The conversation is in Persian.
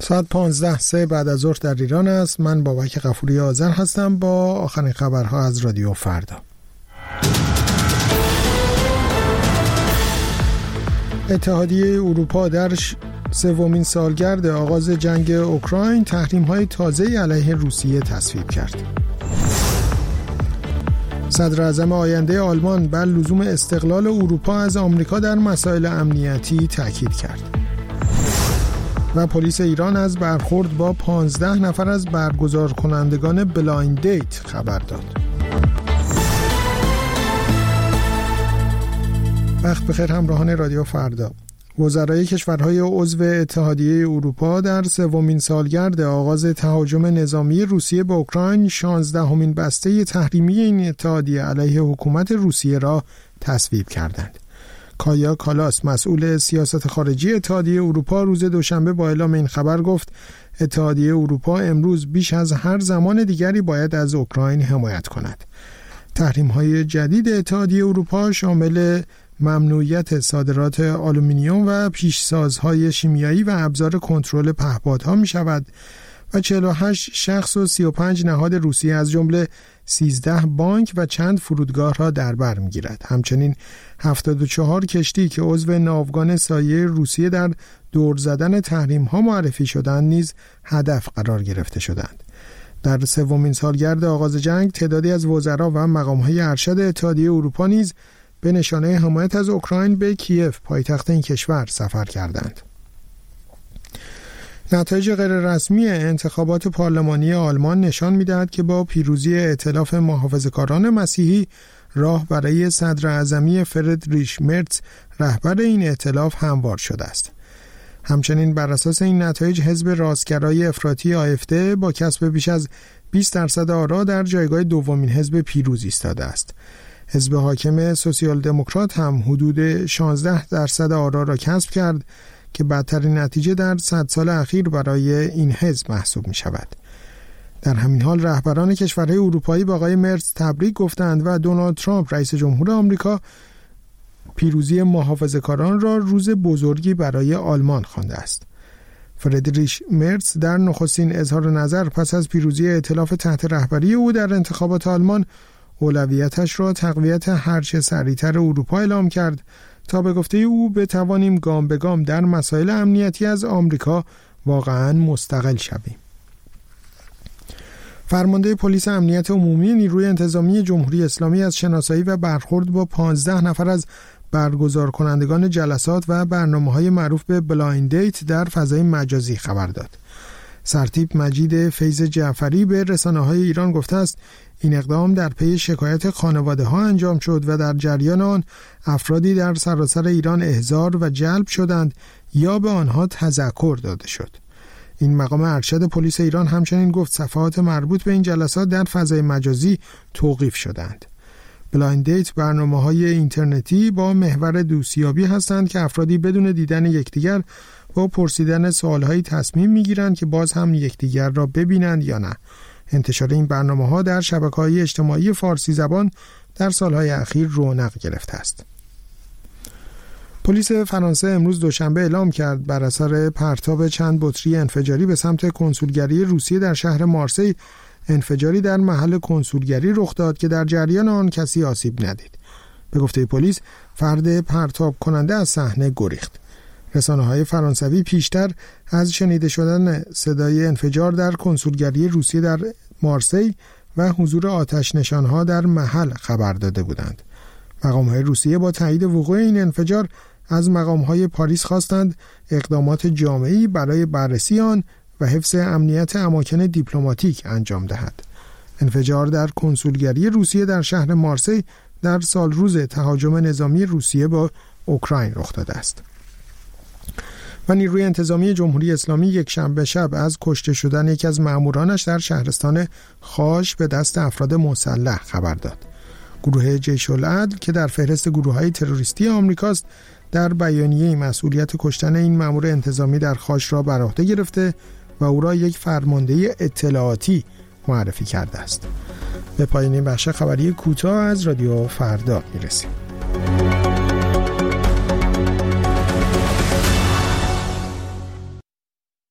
ساعت 15:03 بعد از ظهر در ایران است. من بابک غفوری آذر هستم با آخرین خبرها از رادیو فردا. اتحادیه اروپا در سومین سالگرد آغاز جنگ اوکراین تحریم‌های تازه‌ای علیه روسیه تصویب کرد. صدر اعظم آینده آلمان بر لزوم استقلال اروپا از آمریکا در مسائل امنیتی تاکید کرد. و پلیس ایران از برخورد با 15 نفر از برگزار کنندگان بلایند دیت خبر داد. وقت بخیر همراهان رادیو فردا. وزرای کشورهای عضو اتحادیه اروپا در سومین سالگرد آغاز تهاجم نظامی روسیه به اوکراین 16مین بسته تحریمی این اتحادیه علیه حکومت روسیه را تصویب کردند. کایا کالاس مسئول سیاست خارجی اتحادیه اروپا روز دوشنبه با اعلام این خبر گفت اتحادیه اروپا امروز بیش از هر زمان دیگری باید از اوکراین حمایت کند. تحریم‌های جدید اتحادیه اروپا شامل ممنوعیت صادرات آلومینیوم و پیشسازهای شیمیایی و ابزار کنترل پهپادها می شود و 48 شخص و 35 نهاد روسیه از جمله 13 بانک و چند فرودگاه را در بر می گیرد. همچنین 74 کشتی که عضو ناوگان سایه روسیه در دور زدن تحریم ها معرفی شدند نیز هدف قرار گرفته شدند. در سومین سالگرد آغاز جنگ تعدادی از وزرا و مقام‌های ارشد اتحادیه اروپا نیز به نشانه حمایت از اوکراین به کیف پایتخت این کشور سفر کردند. نتایج غیررسمی انتخابات پارلمانی آلمان نشان می‌دهد که با پیروزی ائتلاف محافظه‌کاران مسیحی راه برای صدر اعظمی فریدریش مرتز رهبر این ائتلاف هموار شده است. همچنین بر اساس این نتایج حزب راستگرای افراطی AfD با کسب بیش از 20% آرا در جایگاه دومین حزب پیروز ایستاده است. حزب حاکم سوسیال دموکرات هم حدود 16% آرا را کسب کرد که بدترین نتیجه در 100 سال اخیر برای این حزب محسوب می شود. در همین حال رهبران کشورهای اروپایی با آقای مرتز تبریک گفتند و دونالد ترامپ رئیس جمهور آمریکا پیروزی محافظه‌کاران را روز بزرگی برای آلمان خوانده است. فریدریش مرتز در نخستین اظهار نظر پس از پیروزی ائتلاف تحت رهبری او در انتخابات آلمان اولویتش را تقویت هرچه سریعتر اروپا اعلام کرد تا به گفته او بتوانیم گام به گام در مسائل امنیتی از آمریکا واقعاً مستقل شویم. فرمانده پلیس امنیت عمومی نیروی انتظامی جمهوری اسلامی از شناسایی و برخورد با 15 نفر از برگزار کنندگان جلسات و برنامه‌های معروف به بلایند دیت در فضای مجازی خبر داد. سرتیپ مجید فیض جعفری به رسانه‌های ایران گفته است این اقدام در پی شکایت خانواده‌ها انجام شد و در جریان آن افرادی در سراسر ایران احضار و جلب شدند یا به آنها تذکر داده شد. این مقام ارشد پلیس ایران همچنین گفت صفحات مربوط به این جلسات در فضای مجازی توقیف شدند. بلایند دیت برنامه‌های اینترنتی با محور دوستیابی هستند که افرادی بدون دیدن یکدیگر با پرسیدن سوال‌هایی تصمیم می‌گیرند که باز هم یکدیگر را ببینند یا نه. انتشار این برنامه‌ها در شبکه‌های اجتماعی فارسی زبان در سال‌های اخیر رونق گرفته است. پلیس فرانسه امروز دوشنبه اعلام کرد بر اثر پرتاب چند بطری انفجاری به سمت کنسولگری روسیه در شهر مارسی انفجاری در محل کنسولگری رخ داد که در جریان آن کسی آسیب ندید. به گفته پلیس فرد پرتاب کننده از صحنه گریخت. رسانه‌های فرانسوی پیشتر از شنیده شدن صدای انفجار در کنسولگری روسیه در مارسی و حضور آتش نشان‌ها در محل خبر داده بودند. مقام‌های روسیه با تایید وقوع این انفجار از مقام‌های پاریس خواستند اقدامات جامعی برای بررسی آن و حفظ امنیت اماکن دیپلماتیک انجام دهد. انفجار در کنسولگری روسیه در شهر مارسی در سال روز تهاجم نظامی روسیه با اوکراین رخ داده است. و نیروی انتظامی جمهوری اسلامی یک شنبه شب از کشته شدن یکی از مامورانش در شهرستان خاش به دست افراد مسلح خبر داد. گروه جیش العدل که در فهرست گروه‌های تروریستی آمریکاست در بیانیه مسئولیت کشتن این مأمور انتظامی در خاش را بر عهده گرفته و او را یک فرمانده اطلاعاتی معرفی کرده است. به پایان این بخش خبری کوتاه از رادیو فردا میرسیم.